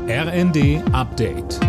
RND Update.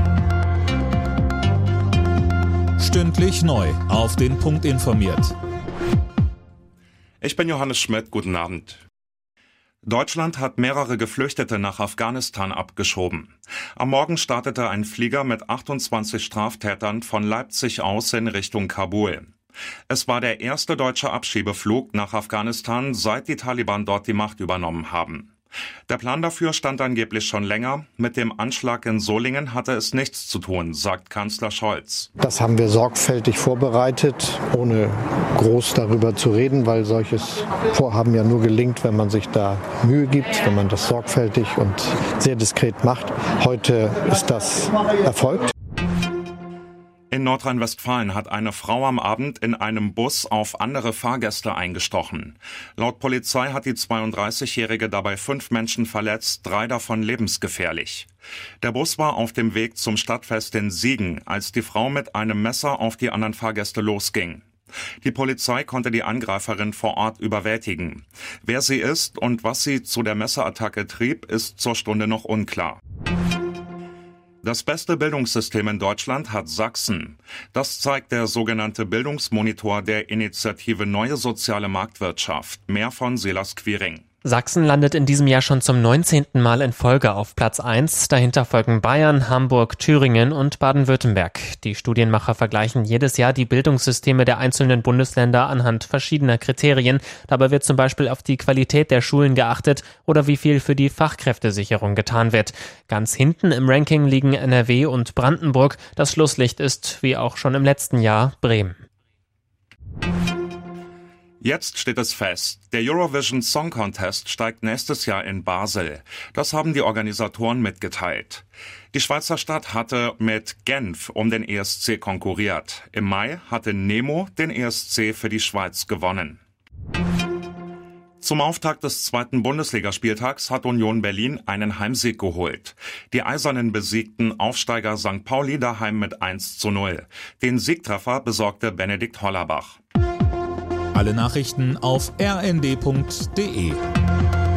Stündlich neu auf den Punkt informiert. Ich bin Johannes Schmidt, guten Abend. Deutschland hat mehrere Geflüchtete nach Afghanistan abgeschoben. Am Morgen startete ein Flieger mit 28 Straftätern von Leipzig aus in Richtung Kabul. Es war der erste deutsche Abschiebeflug nach Afghanistan, seit die Taliban dort die Macht übernommen haben. Der Plan dafür stand angeblich schon länger. Mit dem Anschlag in Solingen hatte es nichts zu tun, sagt Kanzler Scholz. Das haben wir sorgfältig vorbereitet, ohne groß darüber zu reden, weil solches Vorhaben ja nur gelingt, wenn man sich da Mühe gibt, wenn man das sorgfältig und sehr diskret macht. Heute ist das erfolgt. In Nordrhein-Westfalen hat eine Frau am Abend in einem Bus auf andere Fahrgäste eingestochen. Laut Polizei hat die 32-Jährige dabei 5 Menschen verletzt, 3 davon lebensgefährlich. Der Bus war auf dem Weg zum Stadtfest in Siegen, als die Frau mit einem Messer auf die anderen Fahrgäste losging. Die Polizei konnte die Angreiferin vor Ort überwältigen. Wer sie ist und was sie zu der Messerattacke trieb, ist zur Stunde noch unklar. Das beste Bildungssystem in Deutschland hat Sachsen. Das zeigt der sogenannte Bildungsmonitor der Initiative Neue Soziale Marktwirtschaft. Mehr von Silas Quiring. Sachsen landet in diesem Jahr schon zum 19. Mal in Folge auf Platz 1. Dahinter folgen Bayern, Hamburg, Thüringen und Baden-Württemberg. Die Studienmacher vergleichen jedes Jahr die Bildungssysteme der einzelnen Bundesländer anhand verschiedener Kriterien. Dabei wird zum Beispiel auf die Qualität der Schulen geachtet oder wie viel für die Fachkräftesicherung getan wird. Ganz hinten im Ranking liegen NRW und Brandenburg. Das Schlusslicht ist, wie auch schon im letzten Jahr, Bremen. Jetzt steht es fest, der Eurovision Song Contest steigt nächstes Jahr in Basel. Das haben die Organisatoren mitgeteilt. Die Schweizer Stadt hatte mit Genf um den ESC konkurriert. Im Mai hatte Nemo den ESC für die Schweiz gewonnen. Zum Auftakt des 2. Bundesligaspieltags hat Union Berlin einen Heimsieg geholt. Die Eisernen besiegten Aufsteiger St. Pauli daheim mit 1:0. Den Siegtreffer besorgte Benedikt Hollerbach. Alle Nachrichten auf rnd.de.